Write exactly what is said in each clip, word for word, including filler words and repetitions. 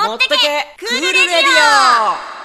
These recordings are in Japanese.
もってけクールレディオ。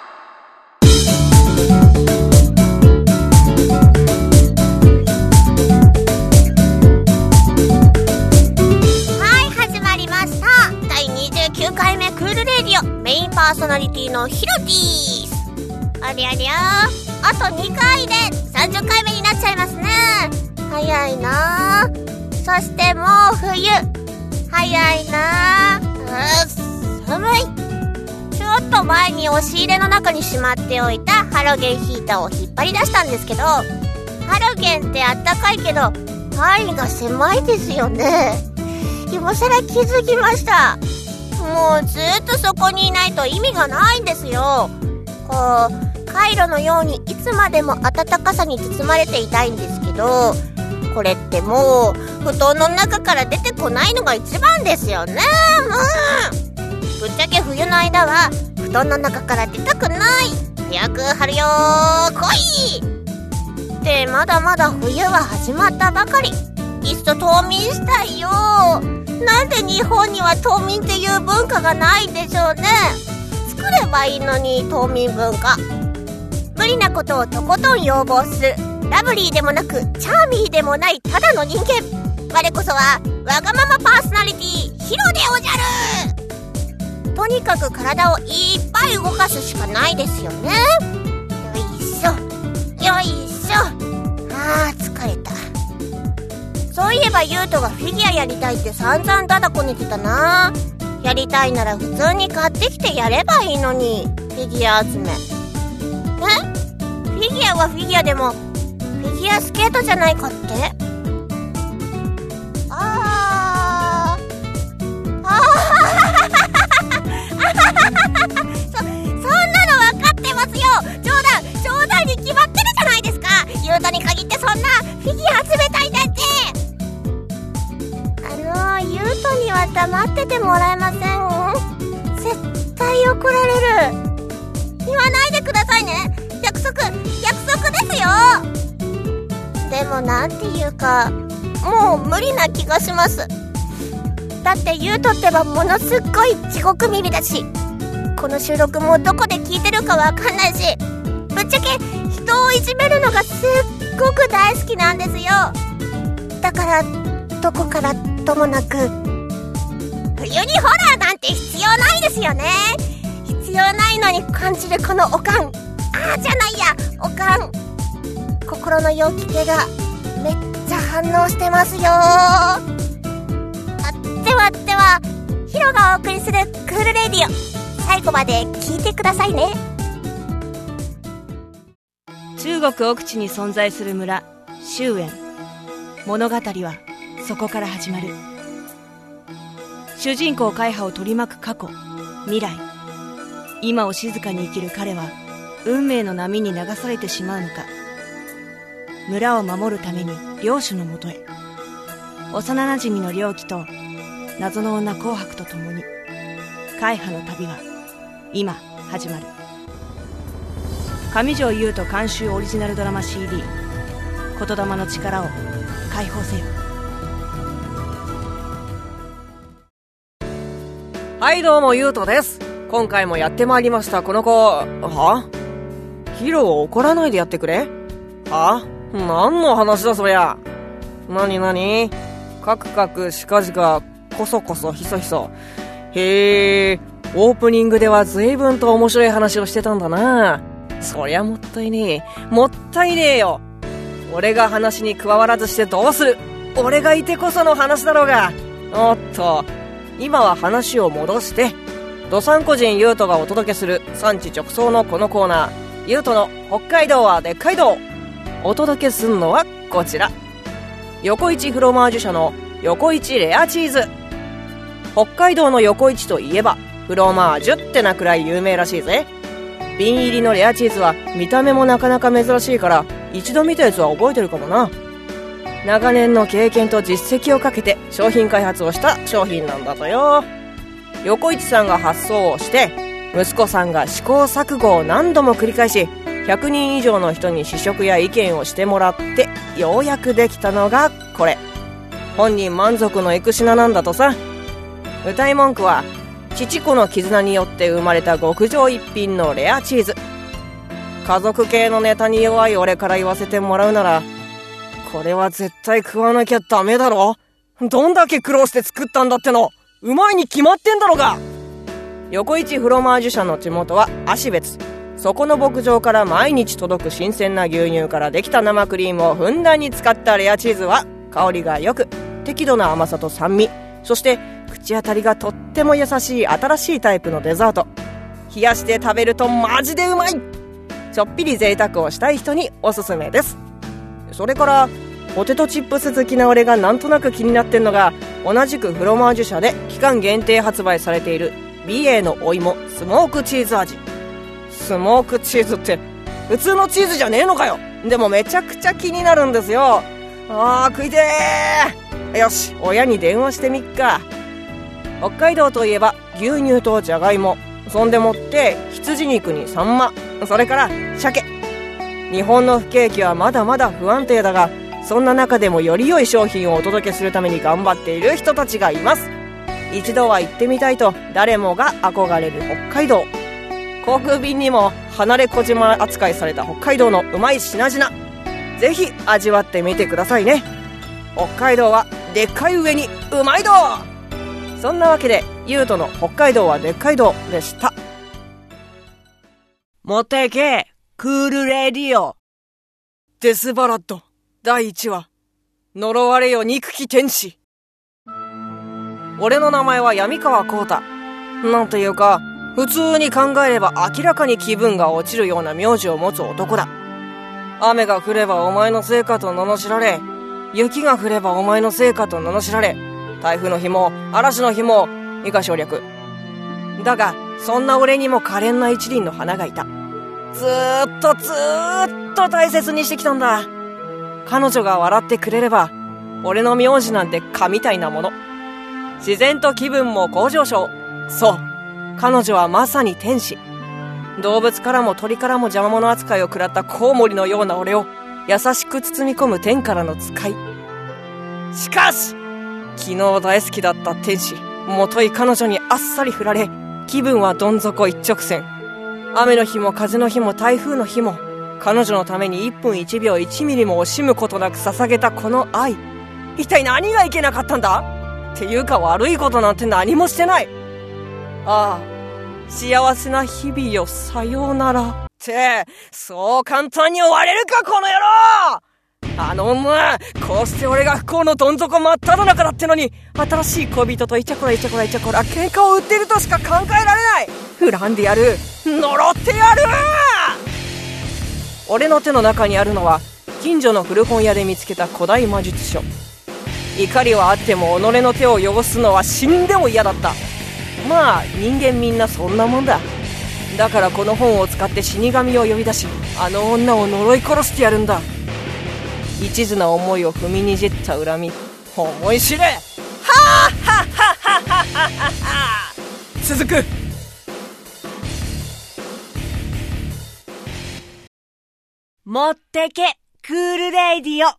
きゅうかいめクールレディオ、メインパーソナリティのヒロティース。ありゃりゃあとにかいでさんじゅっかいめになっちゃいますね。早いな。そしてもう冬、早いな。う寒い。ちょっと前に押し入れの中にしまっておいたハロゲンヒーターを引っ張り出したんですけど、ハロゲンってあったかいけど範囲が狭いですよね。今更気づきました。もうずっとそこにいないと意味がないんですよ。こうカイロのようにいつまでも暖かさに包まれていたいんですけど、これってもう布団の中から出てこないのが一番ですよね。もうぶっちゃけ冬の間は布団の中から出たくない。早く春よ来いってまだまだ冬は始まったばかり。いっそ冬眠したいよ。なんで日本には冬眠っていう文化がないんでしょうね。作ればいいのに、冬眠文化。無理なことをとことん要望するラブリーでもなくチャーミーでもないただの人間。我こそはわがままパーソナリティヒロでおじゃる。とにかく体をいっぱい動かすしかないですよね。よいしょよいしょ。あー疲れた。そういえばユウトがフィギュアやりたいって散々ダダこねてたな。やりたいなら普通に買ってきてやればいいのに。フィギュア集め。え？フィギュアはフィギュアでもフィギュアスケートじゃないかって？あーあーそ、そんなの分かってますよ。冗談冗談に決まってるじゃないですか。ユウトに限ってそんなフィギュア集めたいなんて。ユウトには黙っててもらえません？絶対怒られる。言わないでくださいね。約束約束ですよ。でもなんていうかもう無理な気がします。だってユウトってばものすっごい地獄耳だし、この収録もどこで聞いてるかわかんないし、ぶっちゃけ人をいじめるのがすっごく大好きなんですよ。だからどこからともなく冬にホラーなんて必要ないですよね。必要ないのに感じるこのおかん、あーじゃないやおかん、心の陽気系がめっちゃ反応してますよ。あではではヒロがお送りするクールレディオ、最後まで聞いてくださいね。 中国奥地に存在する村周園。物語はそこから始まる。主人公カイハを取り巻く過去、未来、今を静かに生きる彼は運命の波に流されてしまうのか。村を守るために領主のもとへ。幼なじみの良樹と謎の女紅白とともにカイハの旅は今始まる。上条優斗監修オリジナルドラマ シーディー 言霊の力を解放せよ。 はいどうもゆうとです。今回もやってまいりましたこの子。は？ヒロを怒らないでやってくれ。は？何の話だそりゃ。なになに？カクカクしかじかコソコソヒソヒソ。へー、オープニングでは随分と面白い話をしてたんだな。そりゃもったいねえもったいねえよ。俺が話に加わらずしてどうする。俺がいてこその話だろうが。おっと今は話を戻して、ドサンコ人ユウトがお届けする産地直送のこのコーナー、ユウトの北海道はでっかい道。お届けするのはこちら、横市フロマージュ社の横市レアチーズ。北海道の横市といえばフロマージュってなくらい有名らしいぜ。瓶入りのレアチーズは見た目もなかなか珍しいから、一度見たやつは覚えてるかもな。長年の経験と実績をかけて商品開発をした商品なんだとよ。横市さんが発想をして、息子さんが試行錯誤を何度も繰り返し、ひゃくにん以上の人に試食や意見をしてもらって、ようやくできたのがこれ。本人満足のエクシナなんだとさ。歌い文句は、 父子の絆によって生まれた極上一品のレアチーズ。家族系のネタに弱い俺から言わせてもらうなら、これは絶対食わなきゃダメだろ。どんだけ苦労して作ったんだっての。うまいに決まってんだろが。横一フロマージュ社の地元は芦別。そこの牧場から毎日届く新鮮な牛乳からできた生クリームをふんだんに使ったレアチーズは香りが良く、適度な甘さと酸味、そして口当たりがとっても優しい新しいタイプのデザート。冷やして食べるとマジでうまい。ちょっぴり贅沢をしたい人におすすめです。それからポテトチップス好きな俺がなんとなく気になってんのが、同じくフロマージュ社で期間限定発売されている美瑛のお芋スモークチーズ味。スモークチーズって普通のチーズじゃねえのかよ。でもめちゃくちゃ気になるんですよ。あー食いてー。よし、親に電話してみっか。北海道といえば牛乳とじゃがいも、そんでもって羊肉にサンマ、それから鮭。日本の不景気はまだまだ不安定だが、そんな中でもより良い商品をお届けするために頑張っている人たちがいます。一度は行ってみたいと誰もが憧れる北海道。航空便にも離れ小島扱いされた北海道のうまい品々、ぜひ味わってみてくださいね。北海道はでっかい上にうまいど。そんなわけでゆうとの北海道はでっかいどでした。持っていけクールレディオ。デスバラッドだいいちわ、呪われよ憎き天使。俺の名前は闇川光太。なんていうか普通に考えれば明らかに気分が落ちるような名字を持つ男だ。雨が降ればお前のせいかと罵られ、雪が降ればお前のせいかと罵られ、台風の日も嵐の日も以下省略。だがそんな俺にも可憐な一輪の花がいた。ずーっとずーっと大切にしてきたんだ。彼女が笑ってくれれば俺の名字なんて蚊みたいなもの。自然と気分も向上昇。そう、彼女はまさに天使。動物からも鳥からも邪魔者扱いを食らったコウモリのような俺を優しく包み込む天からの使い。しかし昨日大好きだった天使もとい彼女にあっさり振られ、気分はどん底一直線。雨の日も風の日も台風の日も彼女のためにいっぷんいちびょういちミリも惜しむことなく捧げたこの愛、一体何がいけなかったんだ。っていうか悪いことなんて何もしてない。ああ、幸せな日々よ、さようならって、そう簡単に終われるかこの野郎。あの女、こうして俺が不幸のどん底真っ只中だってのに、新しい恋人とイチャコライチャコライチャコラ喧嘩を売ってるとしか考えられない。恨んでやる、呪ってやる。俺の手の中にあるのは近所の古本屋で見つけた古代魔術書。怒りはあっても己の手を汚すのは死んでも嫌だった。まあ人間みんなそんなもんだ。だからこの本を使って死神を呼び出し、あの女を呪い殺してやるんだ。一途な思いを踏みにじった恨み、思い知れ。はあはははははは。続く。 持ってけクールレイディオ。 はい、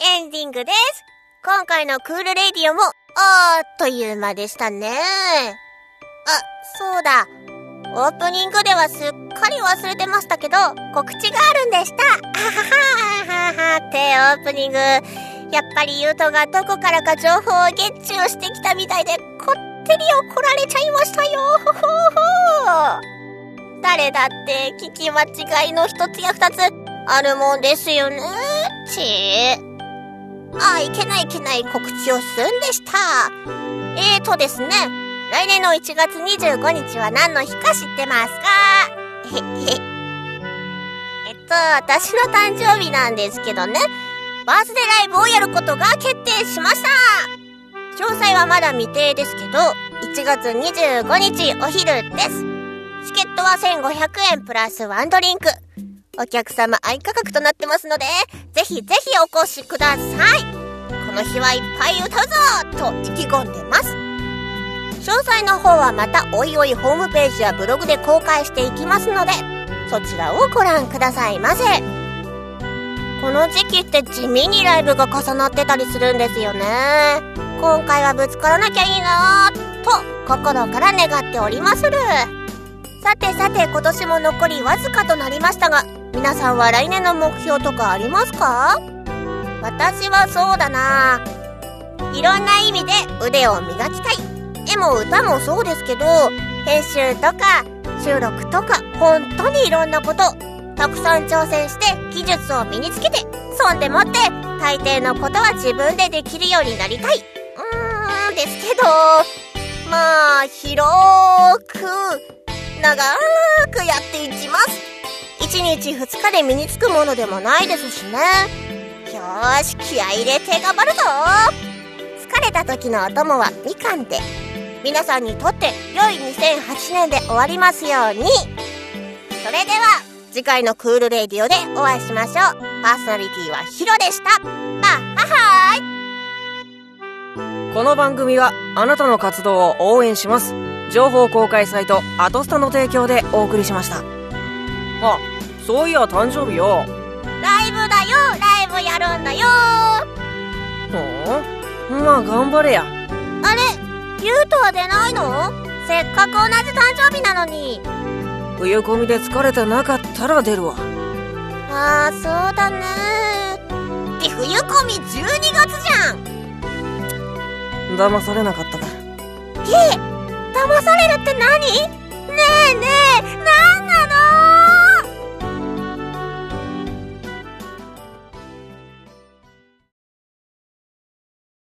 エンディングです。今回のクールレイディオもあっという間でしたね。あ、そうだ、オープニングではすっかり忘れてましたけど、告知があるんでした。あははははってオープニング、やっぱりゆうとがどこからか情報をゲッチュしてきたみたいで、こってり怒られちゃいましたよ。ほほほ。誰だって聞き間違いの一つや二つあるもんですよね。ちーあ、いけないいけない、告知をするんでした。えーとですね、来年のいちがつにじゅうごにちは何の日か知ってますか？へへえっと私の誕生日なんですけどね、バースデーライブをやることが決定しました。詳細はまだ未定ですけど、いちがつにじゅうごにちお昼です。チケットはせんごひゃくえんプラスワンドリンク、お客様愛価格となってますので、ぜひぜひお越しください。この日はいっぱい歌うぞと意気込んでます。詳細の方はまたおいおいホームページやブログで公開していきますので、そちらをご覧くださいませ。この時期って地味にライブが重なってたりするんですよね。今回はぶつからなきゃいいなーっと心から願っておりまする。さてさて、今年も残りわずかとなりましたが、皆さんは来年の目標とかありますか？私はそうだな、いろんな意味で腕を磨きたい。絵も歌もそうですけど、編集とか収録とか本当にいろんなことたくさん挑戦して技術を身につけて、そんでもって大抵のことは自分でできるようになりたい。うーんですけど、まあ広く長くやっていきます。いちにちふつかで身につくものでもないですしね。よーし、気合い入れて頑張るぞ。疲れた時のお供はみかんで。皆さんにとって良いにせんはちねんで終わりますように。それでは次回のクールレディオでお会いしましょう。パーソナリティはヒロでした。バッハハーイ。 この番組はあなたの活動を応援します。情報公開サイトアトスタの提供でお送りしました。あ、そういや誕生日よ。 ライブだよ、ライブやるんだよ。 ほんまあ頑張れや。 あれ、ゆうとは出ないの？せっかく同じ誕生日なのに。 冬コミで疲れてなかったら出るわ。 ああ、そうだね。って冬コミじゅうにがつじゃん。 騙されなかったか。 え、騙されるって何？ねえねえ、な